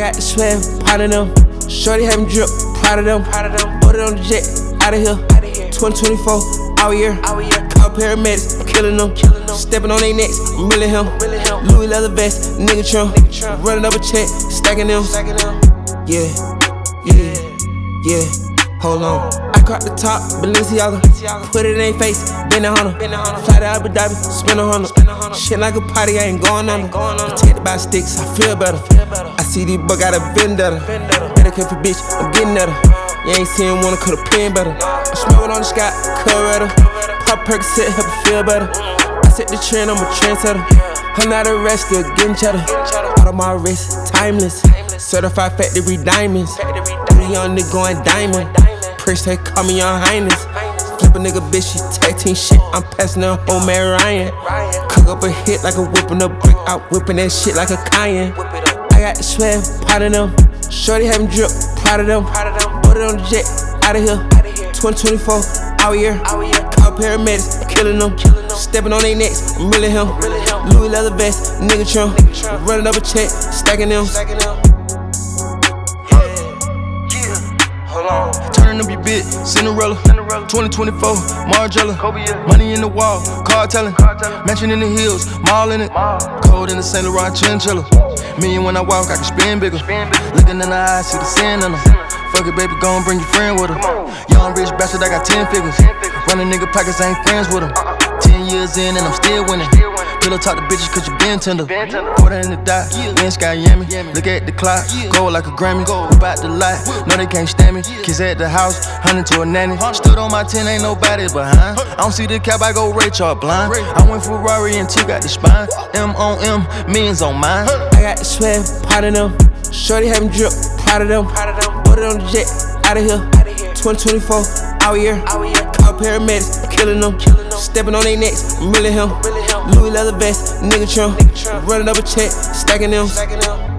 got the swag, part of them. Shorty having drip, proud of them. Put it on the jet, out of here. 2024, out here. Call paramedics, I'm killing them. Stepping on their necks, I'm really him. Louis leather vest, nigga Trump. Running up a check, stacking them. Yeah. Hold on. I caught the top, Balenciaga. Put it in their face, bend it on them. Fly to Abu Dhabi, spin a hundred. Shit like a party, I ain't going under. Protected by sticks, I feel better. I see these bugs got a vendetta. Better careful, bitch, I'm getting at her. You ain't seen one, coulda pin better. I'm smoking on the sky, Coretta. Pop Percocet, help it feel better. I set the trend, I'm a trendsetter. I'm not arrested, getting cheddar. Out of my wrist, timeless. Certified factory diamonds. Young nigga going diamond. Prince, they call me Your Highness. Flip a nigga bitch, she tag team shit. I'm passing her home at Ryan. Cook up a hit like a whipping a brick. Out whipping that shit like a Cayenne. I got the swag, part of them. Shorty having drip, proud of them. Put it on the jet, out of here. 2024, out here. Call paramedics, I'm killing them. Stepping on their necks, I'm really him. Louis leather vest, nigga Trump. Running up a check, stacking them. Turning up your bit, Cinderella. 2024, Margiela. Money in the wall, car telling. Mansion in the hills, mall in it. Cold in the St. Laurent chinchilla. Me and when I walk, I can spin bigger. Looking in the eyes, see the sin in them. Fuck it, baby, gon' bring your friend with her. Young rich bastard, I got 10 figures. Running nigga pockets, I ain't friends with them. 10 years in and I'm still winning. Pillow talk to bitches cause you been tender. Pour that in the dot, wind sky Yami. Look at the clock, gold like a Grammy. Whip out the lot, no they can't stand me. Kids at the house, hunting to a nanny. Stood on my 10, ain't nobody behind. I don't see the cap, I go Ray Charles blind. I went Ferrari and two got the spine. M on M, millions on mine. I got the swag, part of them. Shorty having drip, proud of them. Put it on the jet, out of here. 2024, out here. Call paramedics, I'm killing them. Stepping on their necks, I'm really him. Louis leather vest, nigga Trump. Running up a check, stacking them.